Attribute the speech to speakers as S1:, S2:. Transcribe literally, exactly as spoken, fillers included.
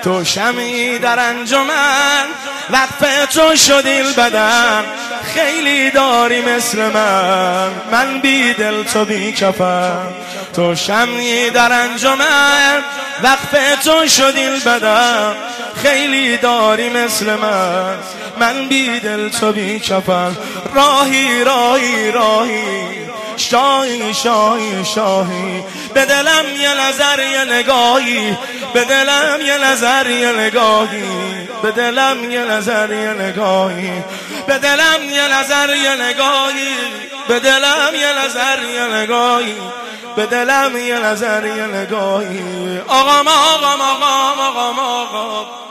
S1: تو شمعی در انجمن وقف تو شدی بدن خیلی داری مثل من من بی دل تو بی کفن تو شمعی در انجمن وقف تو شدی بدن خیلی داری مثل من من بی دل تو بی کفن راهی راهی راهی شاهی شاهی شاهی به دلم یه نظر یه نگاهی به دلم یه نظر یه نگاهی به دلم یه نظر یه نگاهی به دلم یه نظر یه نگاهی به دلم یه نظر یه نگاهی به دلم یه نظر یه نگاهی آقام آقام آقام آقام آقام